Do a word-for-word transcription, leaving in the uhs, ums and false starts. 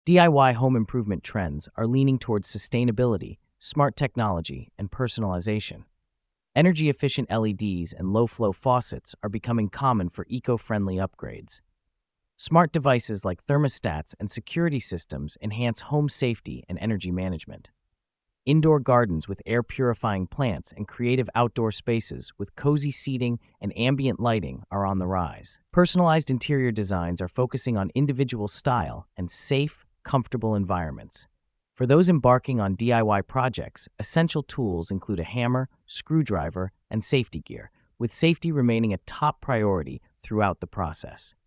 D I Y home improvement trends are leaning towards sustainability, smart technology, and personalization. Energy-efficient L E Ds and low-flow faucets are becoming common for eco-friendly upgrades. Smart devices like thermostats and security systems enhance home safety and energy management. Indoor gardens with air-purifying plants and creative outdoor spaces with cozy seating and ambient lighting are on the rise. Personalized interior designs are focusing on individual style and safe, comfortable environments. For those embarking on D I Y projects, essential tools include a hammer, screwdriver, and safety gear, with safety remaining a top priority throughout the process.